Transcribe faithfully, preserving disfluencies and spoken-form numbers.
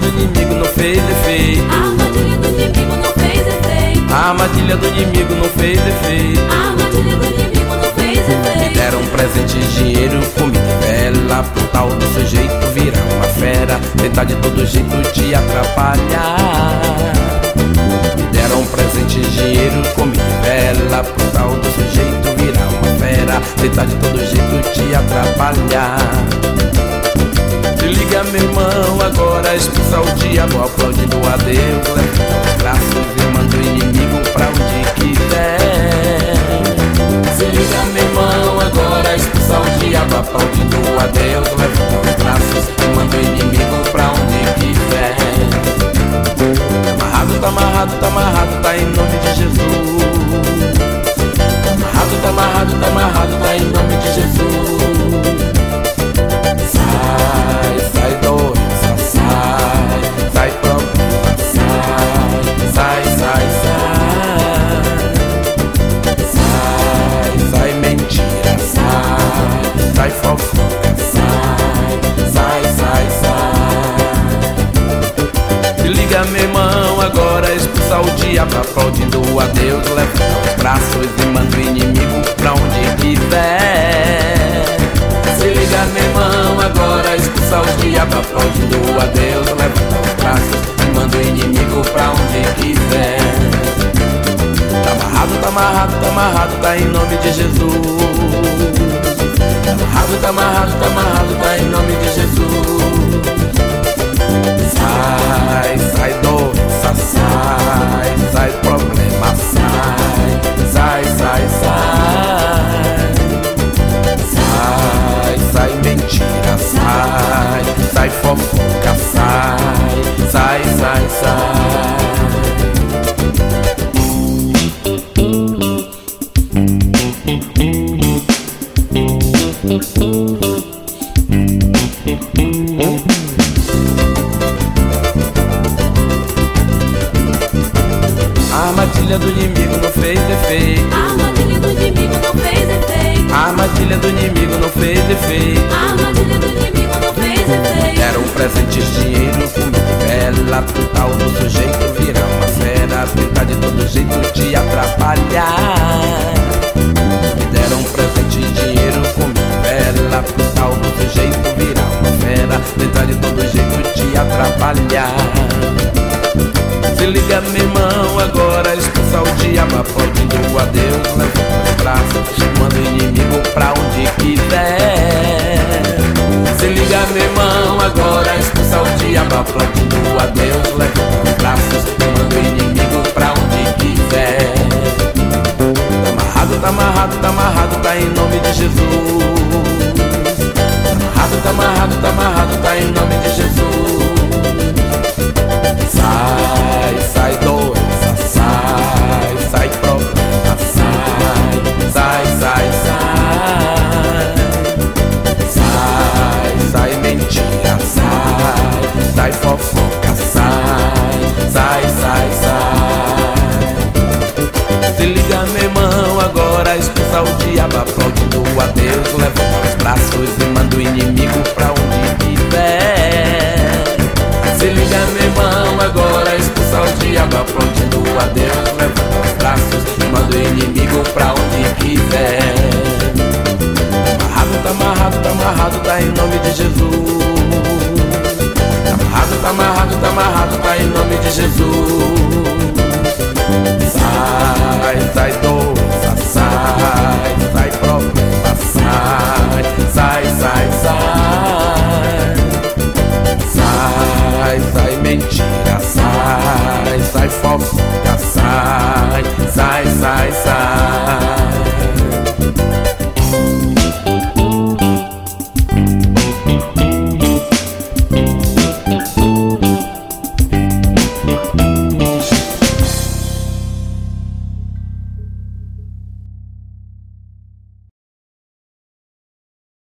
do inimigo não fez efeito. A armadilha do inimigo não fez efeito. A armadilha do inimigo não fez efeito. A armadilha do inimigo não fez efeito. Me deram um presente, dinheiro, comida e vela, pro tal do seu jeito virar uma fera, tentar de todo jeito te atrapalhar. Me deram um presente, dinheiro, comida e vela, pro tal do seu jeito virar uma fera, tentar de todo jeito te atrapalhar. Se liga, meu irmão, agora expulsa o diabo, aplaudindo a Deus, levanta os braços e manda o inimigo pra onde quiser. Se liga, meu irmão, agora expulsa o diabo, aplaudindo a Deus, levanta os braços e manda o inimigo pra onde quiser. Tá amarrado, tá amarrado, tá amarrado, tá em nome de Jesus. Tá amarrado, tá amarrado, tá amarrado, tá em nome de Jesus. Sai, sai doença, sai, sai problema, sai, sai, sai, sai. Sai, sai mentira, sai, sai fofoca, sai, sai, sai, sai. Se liga, meu irmão, agora expulsa o diabo, aplaudindo a Deus, levanta os braços e manda o inimigo pra onde quiser. Se liga, meu irmão, agora expulsa o diabo, aplaudindo a Deus, levanta os braços e manda o inimigo pra onde quiser. Tá amarrado, tá amarrado, tá amarrado, tá em nome de Jesus. Tá amarrado, tá amarrado, tá amarrado, tá em nome de Jesus. Sai, sai doença, sai, sai problema, sai, sai, sai, sai. Sai, sai mentira, sai, sai fofoca, sai, sai, sai, sai. A armadilha do inimigo não fez efeito. A armadilha do inimigo não fez efeito. A armadilha do inimigo não fez efeito. A armadilha do inimigo não fez efeito. Deram um presente, dinheiro, comida e vela, pro tal do seu jeito virar uma fera, tentar de todo jeito te atrapalhar. Me deram um presente, dinheiro, comida e vela, pro tal do seu jeito virar uma fera, tentar de todo jeito te atrapalhar. Se liga, meu irmão, agora expulsa o diabo, aplaudindo a Deus, levanta os braços, manda o inimigo pra onde quiser. Se liga, meu irmão, agora expulsa o diabo, aplaudindo a Deus, levanta os braços, manda o inimigo pra onde quiser. Tá amarrado, tá amarrado, tá amarrado, tá em nome de Jesus. Tá amarrado, tá amarrado, tá amarrado, tá em nome de Jesus. Sai, sai doença, sai, sai problema, sai, sai, sai, sai. Sai, sai mentira, sai, sai fofoca, sai, sai, sai, sai. Se liga, meu irmão, agora expulsa o diabo, aplaudindo a Deus, levanta os braços e manda o inimigo pra onde quiser. Se liga, meu irmão, agora expulsa o diabo, aplaudindo a Deus, levanta os braços e manda o inimigo pra onde quiser. Tá amarrado, tá amarrado, tá em nome de Jesus. Tá amarrado, tá amarrado, tá amarrado, tá em nome de Jesus.